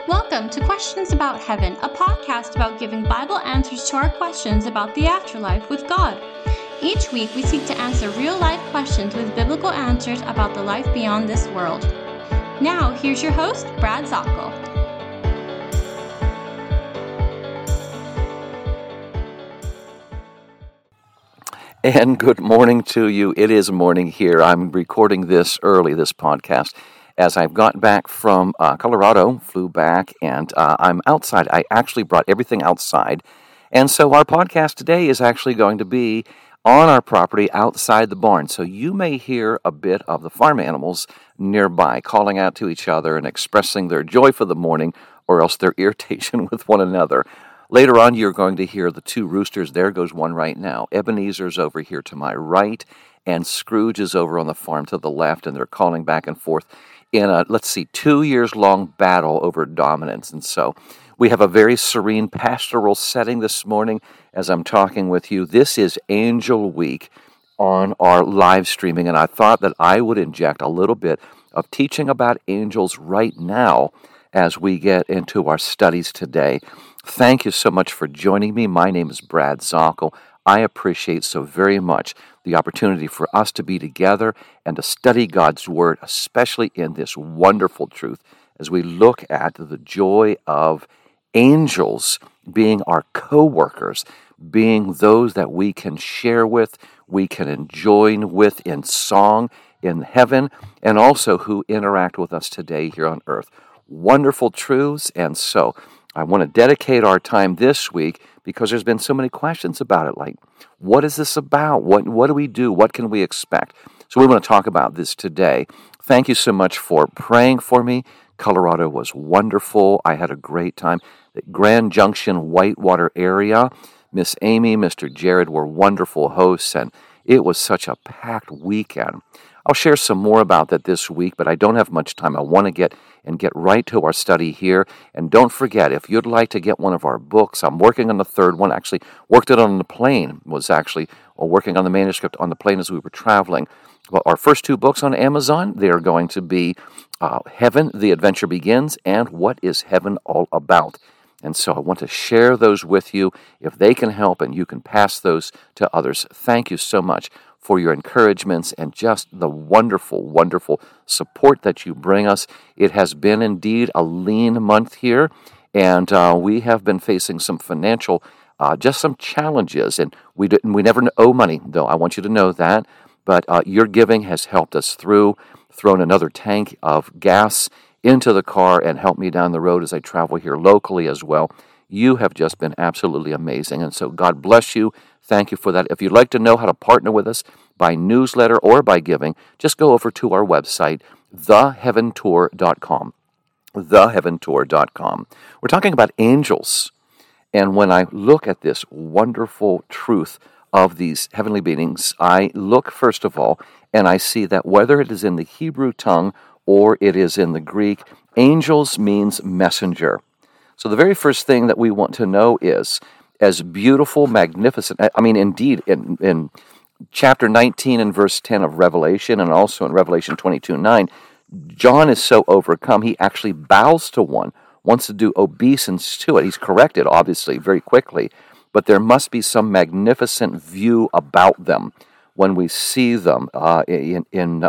Welcome to Questions About Heaven, a podcast about giving Bible answers to our questions about the afterlife with God. Each week, we seek to answer real-life questions with biblical answers about the life beyond this world. Now, here's your host, Brad Zockel. And good morning to you. It is morning here. I'm recording this early, this podcast, as I've got back from Colorado, flew back, and I'm outside. I actually brought everything outside. And so our podcast today is actually going to be on our property outside the barn. So you may hear a bit of the farm animals nearby calling out to each other and expressing their joy for the morning or else their irritation with one another. Later on, you're going to hear the two roosters. There goes one right now. Ebenezer's over here to my right, and Scrooge is over on the farm to the left, and they're calling back and forth in a, 2 years long battle over dominance. And so we have a very serene pastoral setting this morning as I'm talking with you. This is Angel Week on our live streaming, and I thought that I would inject a little bit of teaching about angels right now as we get into our studies today. Thank you so much for joining me. My name is Brad Zockel. I appreciate so very much the opportunity for us to be together and to study God's Word, especially in this wonderful truth as we look at the joy of angels being our co-workers, being those that we can share with, we can enjoy with in song in heaven, and also who interact with us today here on earth. Wonderful truths, and so I want to dedicate our time this week because there's been so many questions about it, like, what is this about? What do we do? What can we expect? So we want to talk about this today. Thank you so much for praying for me. Colorado was wonderful. I had a great time. The Grand Junction, Whitewater area, Miss Amy, Mr. Jared were wonderful hosts, and it was such a packed weekend. I'll share some more about that this week, but I don't have much time. I want to get right to our study here. And don't forget, if you'd like to get one of our books, I'm working on the third one. Actually, worked it on the plane, was actually working on the manuscript on the plane as we were traveling. Well, our first two books on Amazon, they are going to be Heaven, The Adventure Begins, and What is Heaven All About? And so I want to share those with you if they can help and you can pass those to others. Thank you so much for your encouragements and just the wonderful, wonderful support that you bring us. It has been indeed a lean month here, and we have been facing some financial, just some challenges, and we never owe money, though. I want you to know that, but your giving has helped us through, thrown another tank of gas into the car and helped me down the road as I travel here locally as well. You have just been absolutely amazing, and so God bless you. Thank you for that. If you'd like to know how to partner with us by newsletter or by giving, just go over to our website, theheaventour.com. Theheaventour.com. We're talking about angels, and when I look at this wonderful truth of these heavenly beings, I look first of all, and I see that whether it is in the Hebrew tongue or it is in the Greek, angels means messenger. So the very first thing that we want to know is, as beautiful, magnificent, indeed, in chapter 19 and verse 10 of Revelation, and also in Revelation 22:9, John is so overcome, he actually bows to one, wants to do obeisance to it. He's corrected, obviously, very quickly, but there must be some magnificent view about them when we see them in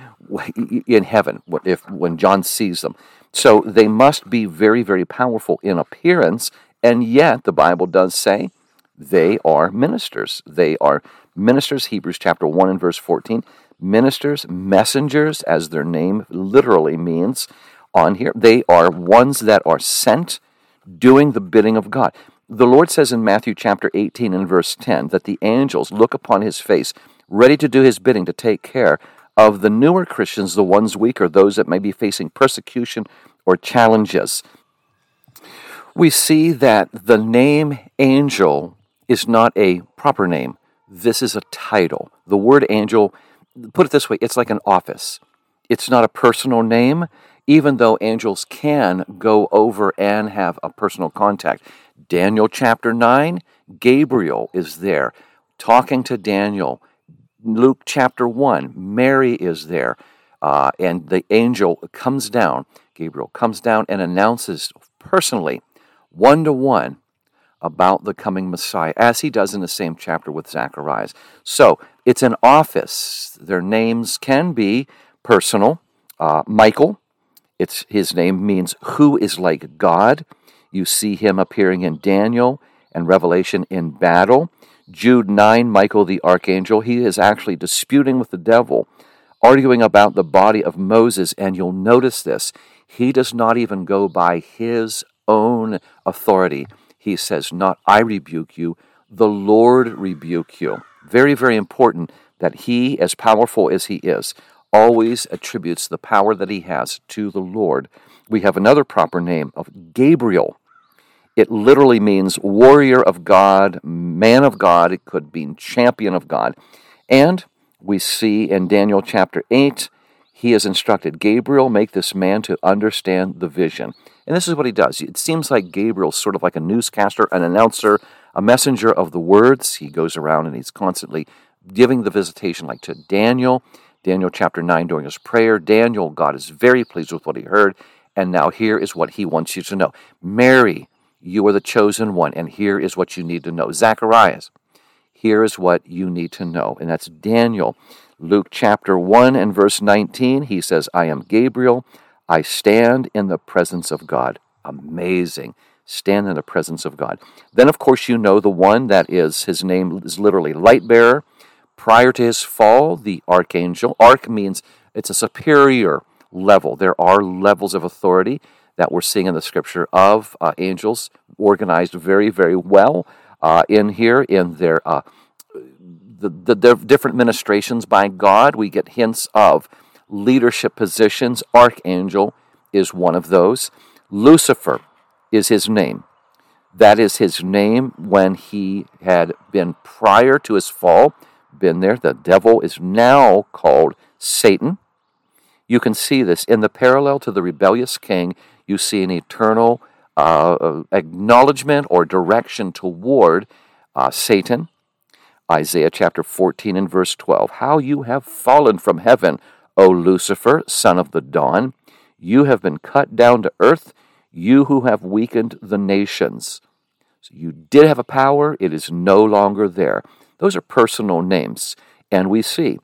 heaven, when John sees them. So they must be very, very powerful in appearance, and yet the Bible does say they are ministers. They are ministers, Hebrews chapter 1 and verse 14. Ministers, messengers, as their name literally means on here. They are ones that are sent doing the bidding of God. The Lord says in Matthew chapter 18 and verse 10 that the angels look upon his face, ready to do his bidding, to take care of the newer Christians, the ones weaker, those that may be facing persecution or challenges. We see that the name angel is not a proper name. This is a title. The word angel, put it this way, it's like an office. It's not a personal name, even though angels can go over and have a personal contact. Daniel chapter 9, Gabriel is there talking to Daniel. Luke chapter 1, Mary is there, and the angel comes down, Gabriel comes down and announces personally, one-to-one, about the coming Messiah, as he does in the same chapter with Zacharias. So it's an office. Their names can be personal. Michael, his name means who is like God. You see him appearing in Daniel and Revelation in battle. Jude 9, Michael the archangel, he is actually disputing with the devil, arguing about the body of Moses, and you'll notice this. He does not even go by his own authority. He says, not I rebuke you, the Lord rebuke you. Very, very important that he, as powerful as he is, always attributes the power that he has to the Lord. We have another proper name of Gabriel. It literally means warrior of God, man of God. It could mean champion of God. And we see in Daniel chapter 8, he has instructed Gabriel, make this man to understand the vision. And this is what he does. It seems like Gabriel's sort of like a newscaster, an announcer, a messenger of the words. He goes around and he's constantly giving the visitation, like to Daniel. Daniel chapter 9 during his prayer. Daniel, God is very pleased with what he heard. And now here is what he wants you to know. Mary, you are the chosen one, and here is what you need to know. Zacharias, here is what you need to know. And that's Daniel. Luke chapter 1 and verse 19, he says, I am Gabriel. I stand in the presence of God. Amazing. Stand in the presence of God. Then, of course, you know the one that is, his name is literally light bearer. Prior to his fall, the archangel. Arch means it's a superior level. There are levels of authority that we're seeing in the scripture of angels organized very, very well in here in their the different ministrations by God. We get hints of leadership positions. Archangel is one of those. Lucifer is his name. That is his name when he had been prior to his fall, been there. The devil is now called Satan. You can see this in the parallel to the rebellious king. You see an eternal acknowledgement or direction toward Satan. Isaiah chapter 14 and verse 12. How you have fallen from heaven, O Lucifer, son of the dawn. You have been cut down to earth, you who have weakened the nations. So you did have a power, it is no longer there. Those are personal names. And we see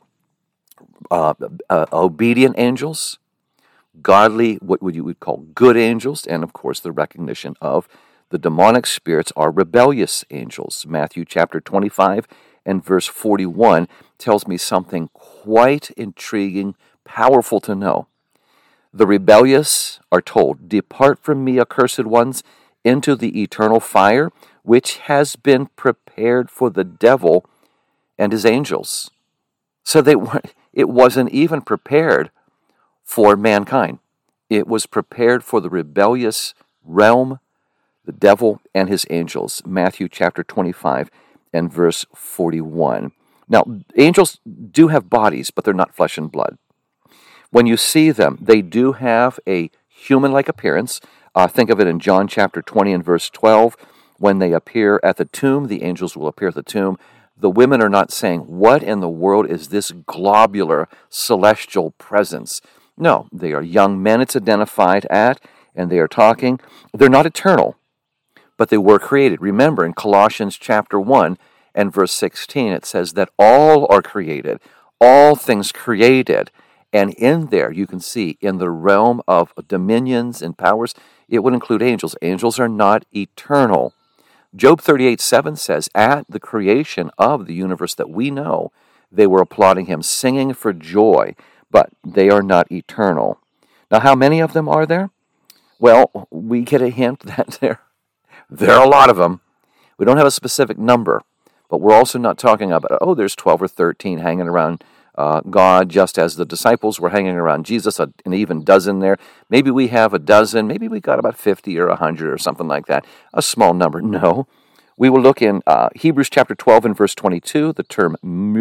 obedient angels, godly, what you would call good angels, and of course the recognition of the demonic spirits are rebellious angels. Matthew chapter 25 and verse 41 tells me something quite intriguing, powerful to know. The rebellious are told, depart from me, accursed ones, into the eternal fire, which has been prepared for the devil and his angels. So it wasn't even prepared for mankind. It was prepared for the rebellious realm, the devil and his angels. Matthew chapter 25 and verse 41. Now, angels do have bodies, but they're not flesh and blood. When you see them, they do have a human-like appearance. Think of it in John chapter 20 and verse 12. When they appear at the tomb, the angels will appear at the tomb. The women are not saying, what in the world is this globular celestial presence? No, they are young men it's identified at, and they are talking. They're not eternal, but they were created. Remember, in Colossians chapter 1 and verse 16, it says that all are created, all things created. And in there, you can see, in the realm of dominions and powers, it would include angels. Angels are not eternal. Job 38:7 says, at the creation of the universe that we know, they were applauding him, singing for joy, but they are not eternal. Now, how many of them are there? Well, we get a hint that there are a lot of them. We don't have a specific number, but we're also not talking about, there's 12 or 13 hanging around God, just as the disciples were hanging around Jesus, an even dozen there. Maybe we have a dozen, maybe we got about 50 or 100 or something like that, a small number. No. We will look in Hebrews chapter 12 and verse 22. The term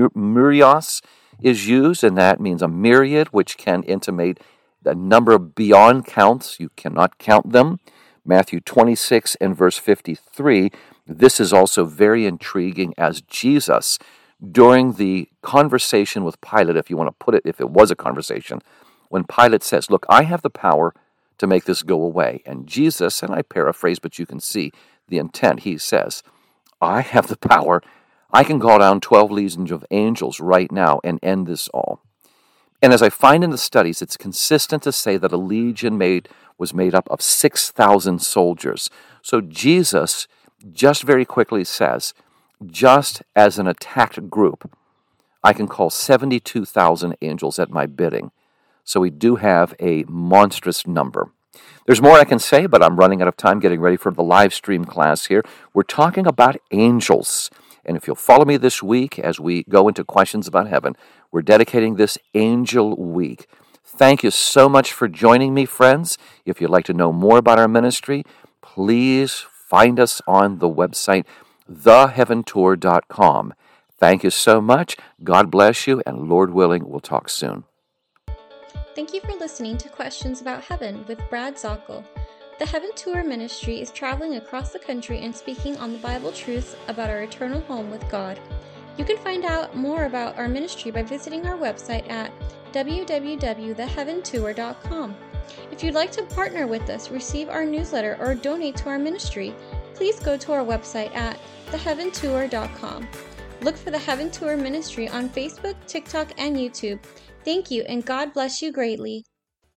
myrios is used, and that means a myriad, which can intimate a number of beyond counts. You cannot count them. Matthew 26 and verse 53. This is also very intriguing, as Jesus, during the conversation with Pilate, if you want to put it, if it was a conversation, when Pilate says, look, I have the power to make this go away. And Jesus, and I paraphrase, but you can see the intent, he says, I have the power. I can call down 12 legions of angels right now and end this all. And as I find in the studies, it's consistent to say that a legion was made up of 6,000 soldiers. So Jesus just very quickly says, just as an attacked group, I can call 72,000 angels at my bidding. So we do have a monstrous number. There's more I can say, but I'm running out of time getting ready for the live stream class here. We're talking about angels. And if you'll follow me this week as we go into questions about heaven, we're dedicating this Angel Week. Thank you so much for joining me, friends. If you'd like to know more about our ministry, please find us on the website, theheaventour.com. Thank you so much. God bless you, and Lord willing, we'll talk soon. Thank you for listening to Questions About Heaven with Brad Zockel. The Heaven Tour Ministry is traveling across the country and speaking on the Bible truths about our eternal home with God. You can find out more about our ministry by visiting our website at www.theheaventour.com. If you'd like to partner with us, receive our newsletter, or donate to our ministry, please go to our website at theheaventour.com. Look for the Heaven Tour Ministry on Facebook, TikTok, and YouTube. Thank you, and God bless you greatly.